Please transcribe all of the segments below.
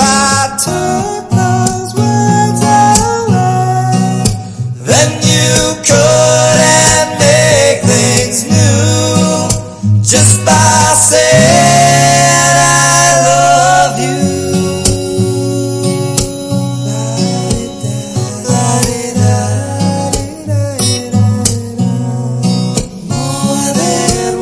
I took those words away, then you couldn't make things new just by saying I love you. More than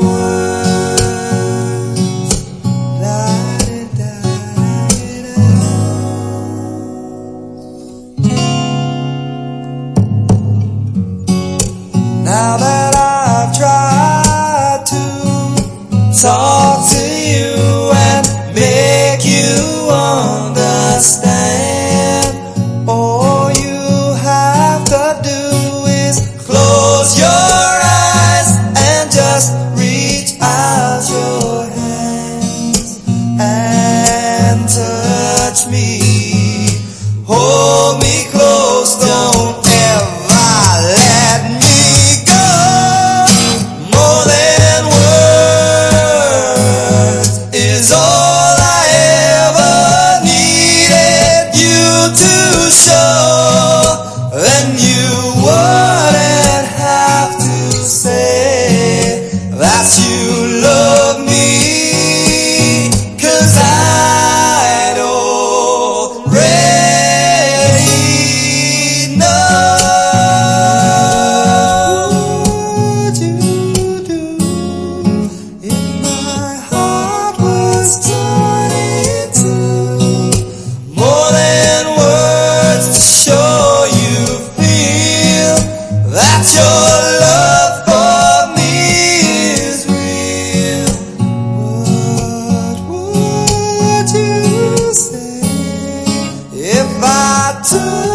now that I've tried to talk to you and make you understand, all you have to do is close your eyes and just reach out your hands and touch me. Hold me close, don't ever let me go. More than words is all I ever needed you to show. Then you wouldn't have to say that you love me, 'cause I'd already know. What would you do if my heart was torn in two? More than words to show you feel that your love for me is real. What would you say if I took